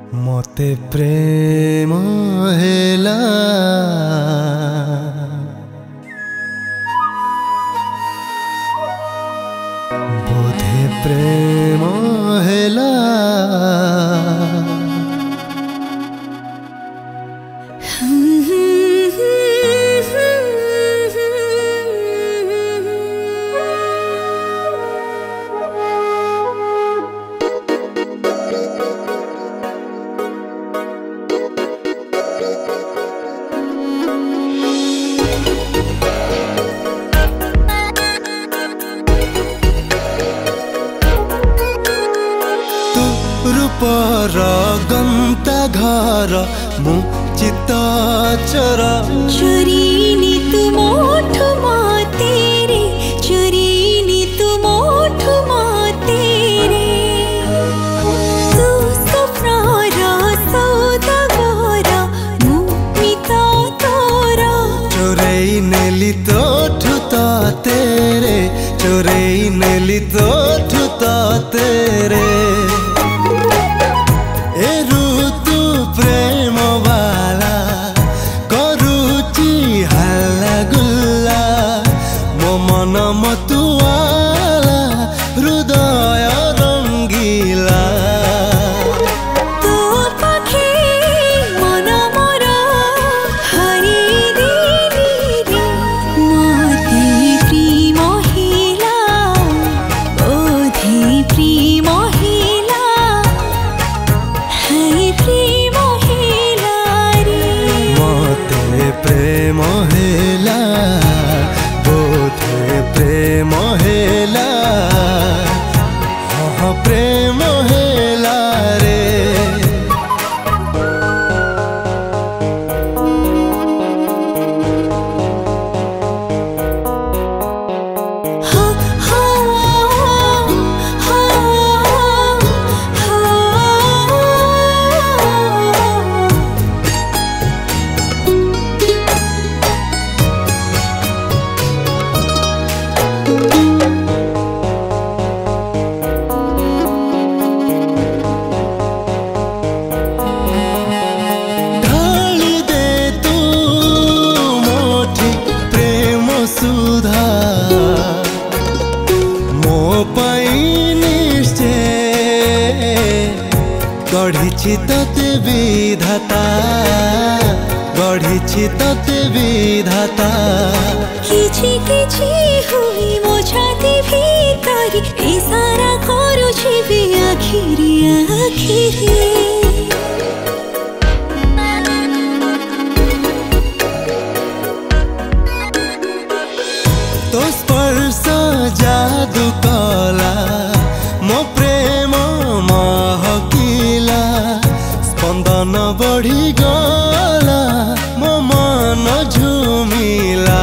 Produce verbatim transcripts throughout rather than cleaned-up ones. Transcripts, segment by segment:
मते प्रेम हेला बोधे प्रेम हेला रूपर गंता घर मु चित्त चरा चोरीनी तू मोठ तेरे चोरीनी तू मोठ तेरे तू स्वप्नर सौदागर मु मिता तोरा चोरई नेली तो ठुता तेरे चोरई नेली तो ठुता तेरे प्रेम वाला करुची हल्ला गुल्ला मो मन मतुआला हृदय रंगीला तो पाखे मन मोर हरि देली मोते प्रेम हेला बोधे प्रेम हेला है प्रेम प्रेम हेला बोधे प्रेम हेला हाँ प्रेम हेला रे सुधा मो पाई निश्चय गढ़ी तते विधाता गढ़ी तते विधाता किछि किछि हुई मो छाती भीतरी ए सारा करूछि बे आखिरी आखिरी तो स्पर्श जादू कला मो प्रेम महकिला स्पंदन बढ़ी गला मो मन झुमिला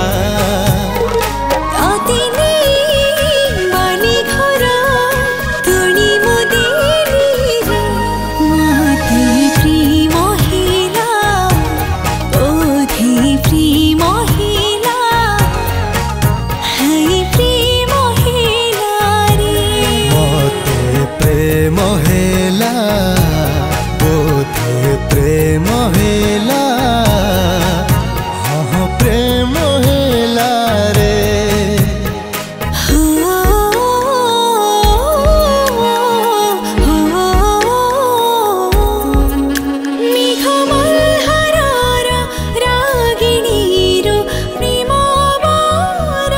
प्रेम हेला बोधे प्रेम हेला हाँ प्रेम हेला रे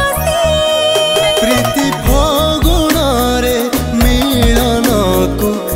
प्रीति फगुण रे मिलन को